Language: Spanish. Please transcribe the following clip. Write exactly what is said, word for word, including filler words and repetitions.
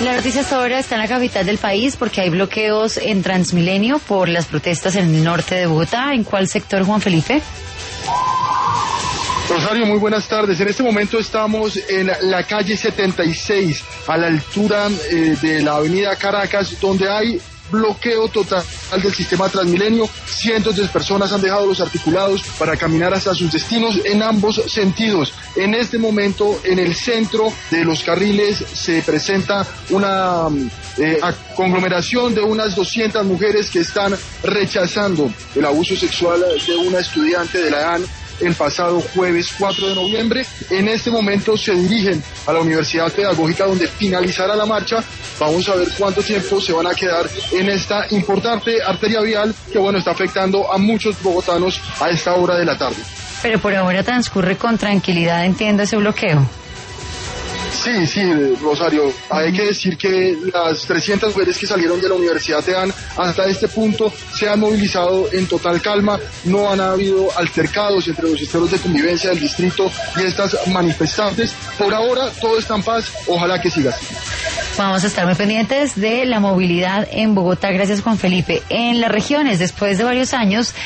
La noticia hasta ahora está en la capital del país porque hay bloqueos en Transmilenio por las protestas en el norte de Bogotá. ¿En cuál sector, Juan Felipe? Rosario, muy buenas tardes. En este momento estamos en la calle setenta y seis, a la altura eh, de la avenida Caracas, donde hay bloqueo total del sistema Transmilenio. Cientos de personas han dejado los articulados para caminar hasta sus destinos en ambos sentidos. En este momento, en el centro de los carriles se presenta una eh, conglomeración de unas doscientas mujeres que están rechazando el abuso sexual de una estudiante de la E A N el pasado jueves cuatro de noviembre. En este momento se dirigen a la Universidad Pedagógica, donde finalizará la marcha. Vamos a ver cuánto tiempo se van a quedar en esta importante arteria vial que, bueno, está afectando a muchos bogotanos a esta hora de la tarde. Pero por ahora transcurre con tranquilidad, entiendo, ese bloqueo. Sí, sí, Rosario, hay que decir que las trescientas mujeres que salieron de la Universidad de A N hasta este punto se han movilizado en total calma. No han habido altercados entre los esteros de convivencia del distrito y estas manifestantes. Por ahora todo está en paz, ojalá que siga así. Vamos a estar muy pendientes de la movilidad en Bogotá. Gracias, Juan Felipe. En las regiones, después de varios años